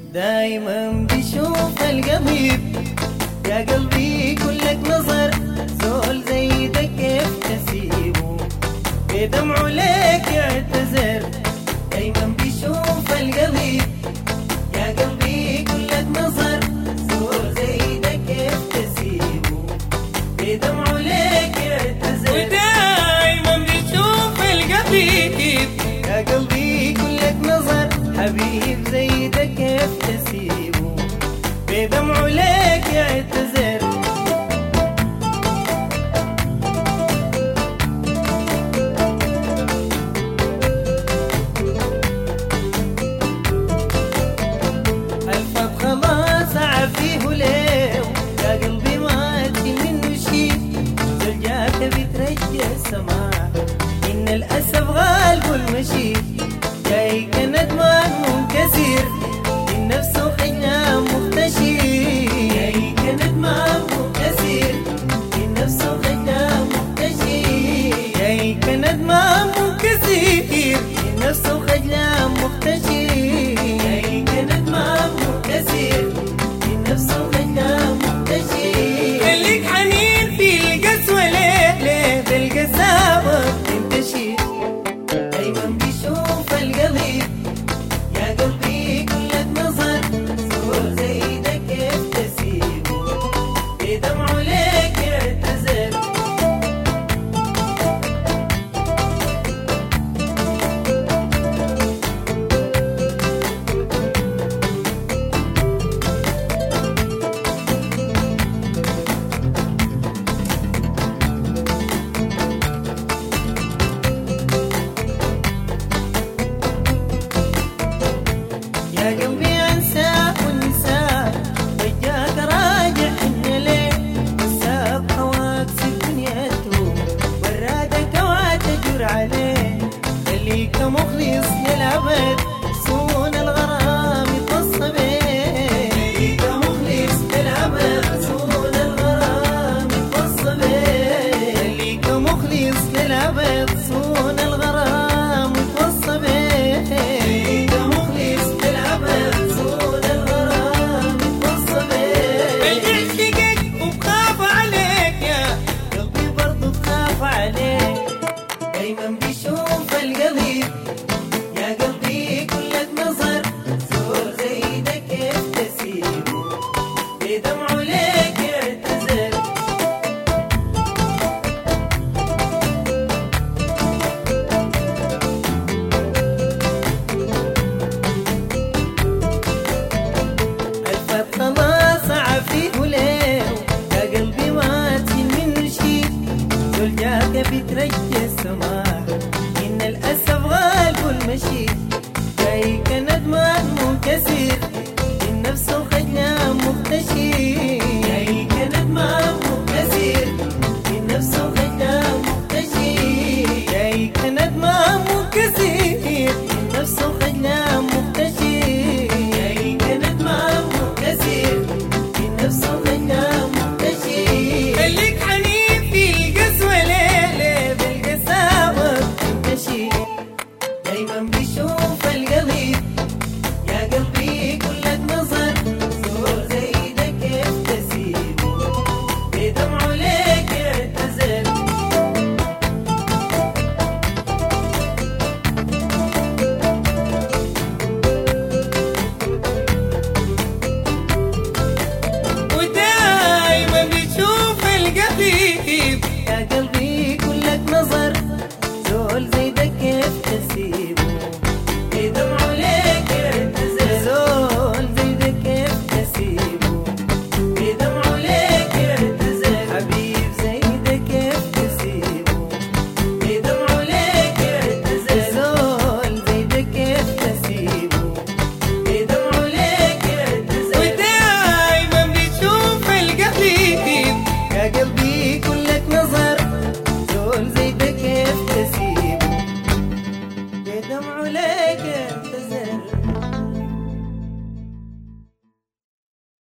دايما بشوف القضيب يا قلبي كلك نظر، زول زي ده كيف تسيبه بدمعه ليك يعتذر. دايما بشوف القضيب يا قلبي كلك نظر، زول زي ده كيف تسيبه بدمعه ليك يعتذر. ودايما بشوف القضيب يا قلبي كلك نظر، حبيب زي ده كيف تسيبه بدمعه ليك يعتذر. الفض خلاص عفيه ليه يا قلبي ما أدري منه شي، زوجاك بترجى السماع إن الأسف غالب المشي. جايك ندمان منكسر من نفسه خجلان مختشي، جايك ندمان منكسر من نفسه خجلان مختشي، جايك ندمان منكسر من نفسه خجلان مختشي، جايك ندمان منكسر من نفسه خجلان مختشي. خليك حنين في القسوة ليه ليه بالقساوة تنتشي. دايما بيشوف القضيب يا قلبي كلك نظر، زول زي ده كيف تسيبه بدمعه ليك يعتذر. يا قلبي انسى وانسى وجاك راجع حن ليه، وساب هواك سيب دنيته ورادك وعتجر عليه. خليك مخلص للابد